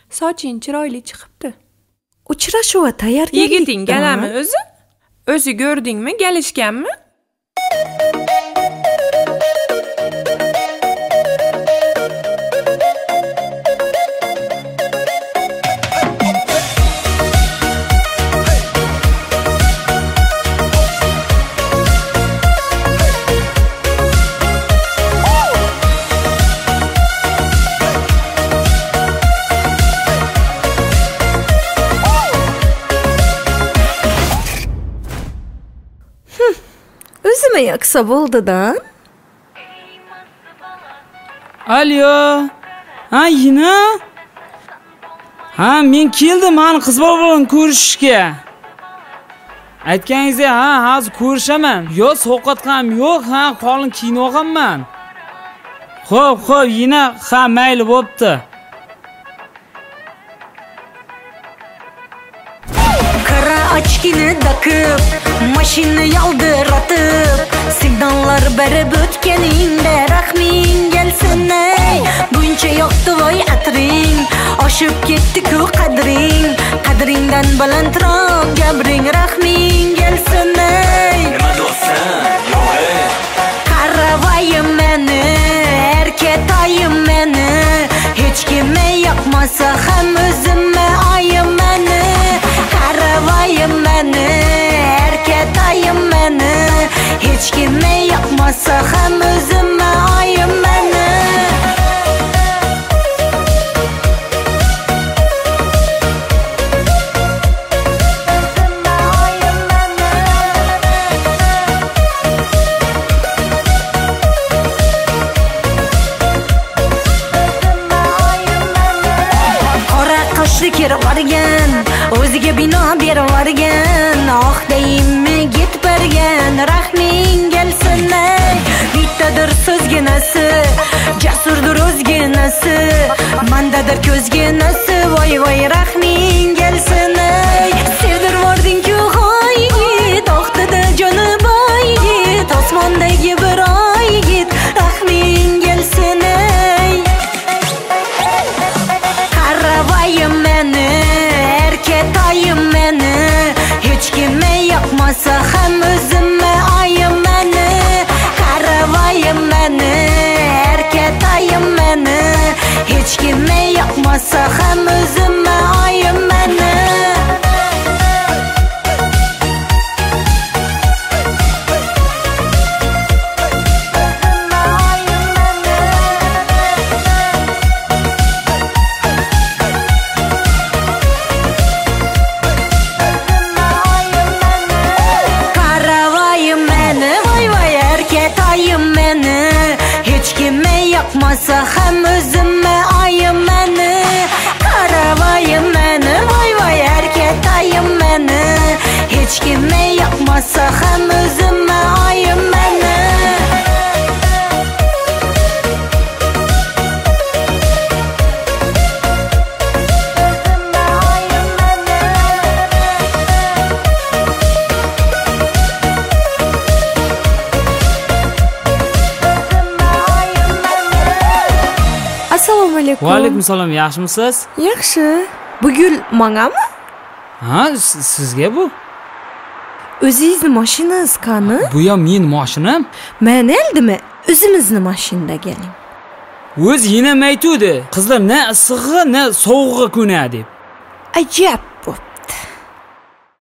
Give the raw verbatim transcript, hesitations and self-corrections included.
Soching chiroyli chiqibdi. Uchrashuv tayyorgarlik. Yigiting galami o'zi? O'zi ko'rdingmi, galishganmi? O'zime yaksa bo'ldi-da. Alo. Ha, yine? Ha, men keldim, mani qiz bola bilan ko'rishishga. Aytganingizdek, ha, hozir ko'rishaman. Yo, sovqatqam yo'q, ha, qolin kiyinib Xo'p, xo'p, yine ha, mayli bo'pti. Qara ochkini takib, mashina yaldiratib, signallar berib o'tganingda rahming kelsin ey. Buncha yoqdi voy atring, oshib ketdi-ku qadring, qadringdan balandroq gapring, rahming kelsin ey. Nima do'stim, yo'q. Qaravayim meni, erkatayim meni, hech kimga yoqmasa ham o'zimga oyim meni. Qaravayim meni, erkatayim meni, hech kimga yoqmasa ham o'zimga oyim meni. Kirib borgan, o'ziga bino berib borgan, oh deyimmi git bergan, rahming kelsin ey. Bittadir so'zginasi, jasurdir o'zginasi, mandadir ko'zginasi, voy voy rahming kelsin ey. Sevdir bording-ku hoy yigit, oqdida joni boy yigit, osmondagi bir oy yigit, rahming kelsin ey. Qaravayim meni, erkatayim meni, hech kimga yoqmasa ham o'zimga oyim meni. Qaravayim meni, erkatayim meni, hech kimga yoqmasa ham o'zimga oyim meni. Yoqmasa ham o'zimga oyim meni. Qaravayim meni, voy voy erkatayim meni, hech kimga yoqmasa ham o'zimga oyim meni. Assalomu alaykum. Va alaykum assalom, yaxshimisiz? Yaxshi. Bu gul mangami? Ha, sizga bu? O'zingizni mashinangiz qani? Bu ham men mashinam. Men eldimi? O'zimizni mashinada keling. O'z yine maytudi. Qizlar ne issig'i, ne sovug'i ko'nadi deb. Ajab bo'pti.